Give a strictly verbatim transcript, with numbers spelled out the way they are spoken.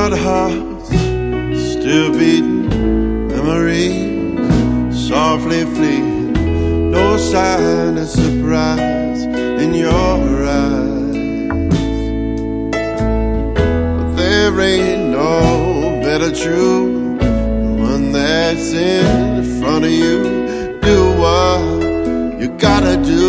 But hearts still beating, memories softly fleeing, no sign of surprise in your eyes. But there ain't no better truth, the one that's in front of you. Do what you gotta do